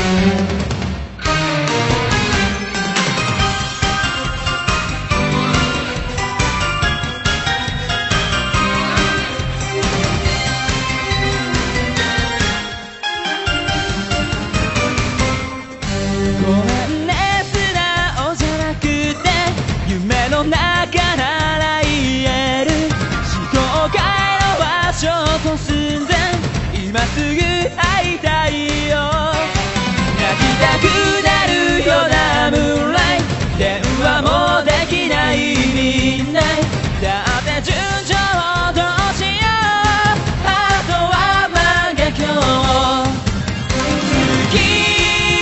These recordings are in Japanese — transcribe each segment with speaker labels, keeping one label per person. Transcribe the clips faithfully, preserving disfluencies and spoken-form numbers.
Speaker 1: ごめんね素直じゃなくて夢の中なら言える思考回路はショート寸前今すぐ会いたいよ泣きたくなるようなムーンライト電話もできないみんなだって順調どうしようあとは万華鏡月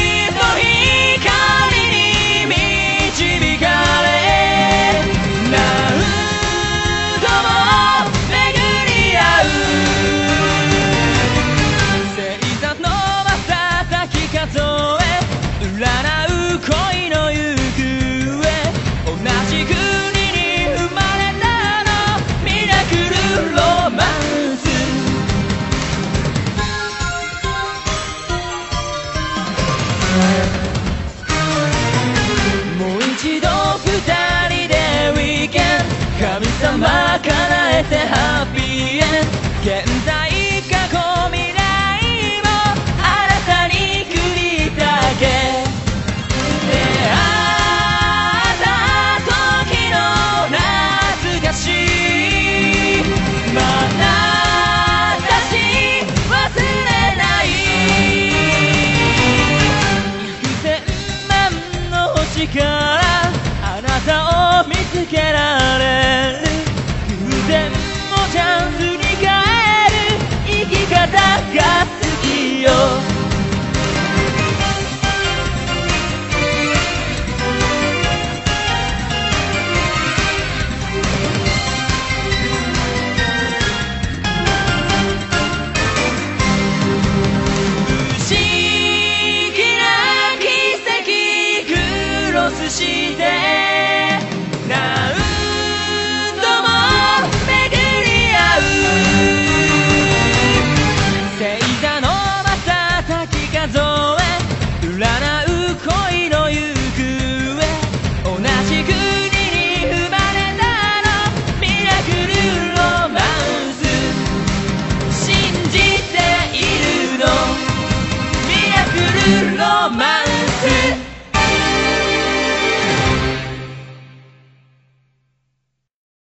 Speaker 1: もう一度二人でウィーケンド神様叶えてハッピーエンド現在